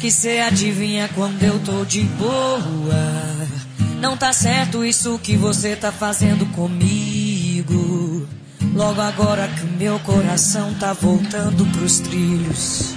que cê adivinha quando eu tô de boa. Não tá certo isso que você tá fazendo comigo. Logo agora que o meu coração tá voltando pros trilhos.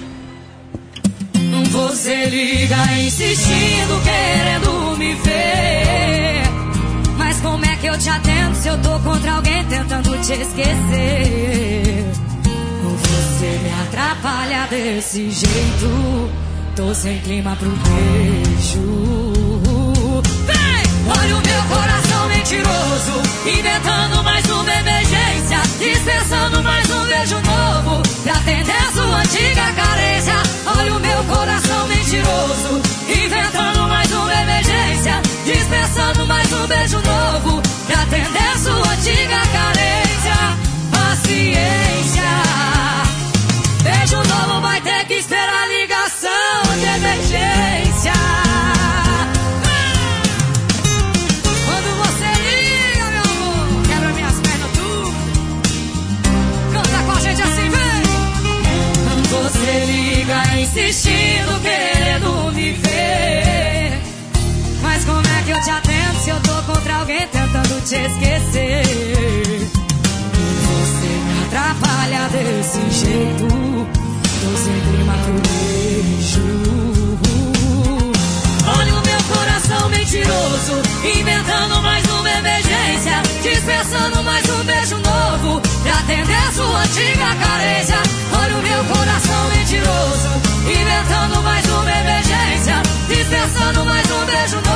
Você liga insistindo, querendo me ver. Mas como é que eu te atendo se eu tô contra alguém tentando te esquecer? Você me atrapalha desse jeito. Tô sem clima pro beijo. Vem! Olha o meu coração mentiroso, inventando mais uma emergência, dispensando mais um beijo novo pra atender sua antiga carência. Olha o meu coração mentiroso, inventando mais uma emergência, dispensando mais um beijo novo pra atender sua antiga carência. Paciência, beijo novo vai ter que esperar a ligação de emergência. Quando você liga, meu amor, quebra minhas pernas tudo. Canta com a gente assim, vem. Você liga insistindo, querendo me ver. Mas como é que eu te atendo se eu tô contra alguém tentando te esquecer? Você me atrapalha desse jeito. Tô sem clima pro beijo. Olha o meu coração mentiroso, inventando mais uma emergência, dispensando mais um beijo novo pra atender sua antiga carência. Olha o meu coração mentiroso, inventando mais uma emergência, dispensando mais um beijo novo